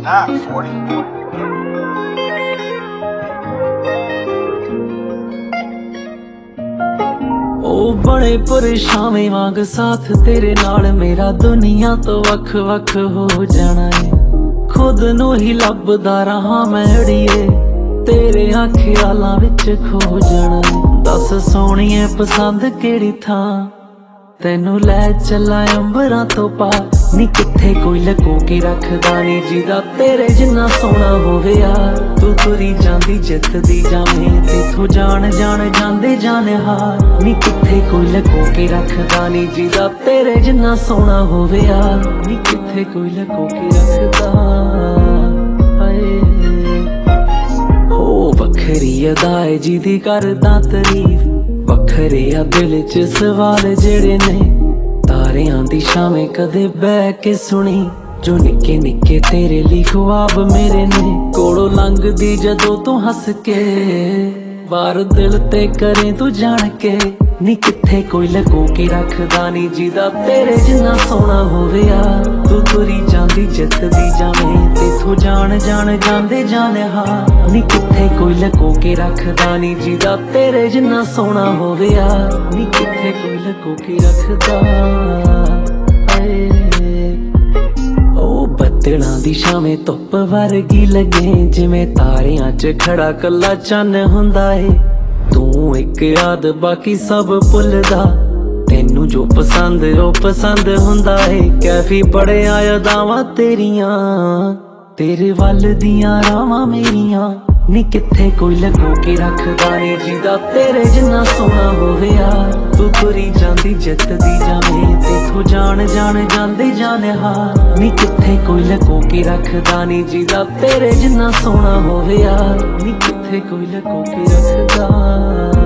Not 40. ओ बड़े परेशाने वांग साथ तेरे नाल मेरा दुनिया तो वख वख हो जाना है। खुद नू ही लभदा रहा मैं अड़िए तेरे ख्यालां विच खो जाना है। दस सोहणीए पसंद केड़ी थां तैनू लै चला अंबरां तो पार नी किथे कोई लको के रखदा नी जिदा तेरे जिन्ना सोहना होवे यार। तू तुरी जांदी जितदी जावें तेथों जान जान जांदे जाने हार नी किथे कोई लको के रखदा नी जिदा तेरे जिन्ना सोहना होवे यार। नी किथे कोई लको के रखदा हाए ओ वखरी अदाए जिदी करदा तारीफ वखरे आ दिल च सवाल जेड़े ने तारियां दी शामें कदे बह के सुनी जो निक्के निक्के तेरे ली ख्वाब मेरे ने कोलों लंघदी जदों तू हस के वार दिल ते करें तू जान के नी किथे कोई लको के रखदा नी जिदा तेरे जिन्ना सोहना होवे यार। तू तुरी जांदी जितदी जावें तेथों जान जान जांदे जाने हार नी किथे कोई लको के रखदा नी जिदा तेरे जिन्ना सोहना होवे यार। नी किथे कोई लको के रखदा ओ बदलां दी शामें धुप वर्गी लगे जिवें तारियां च खड़ा कल्ला चन्न हुंदा ए। तू एक याद बाकी सब भुलदा तेनू जो पसंद ओ पसंद हुंदा है। कैफी बड़े यादावां तेरियां तेरे वल दियां रावां मेरियां नी किथे कोई लको के रखदा नी जिदा तेरे जिन्ना सोहना होवे यार। तू तुरी जांदी जितदी जावें तेथों जान जान जांदे जाने हार नी किथे कोई लको के रखदा नी जिदा तेरे जिन्ना सोहना होवे यार। नी किथे कोई लको के रखदा।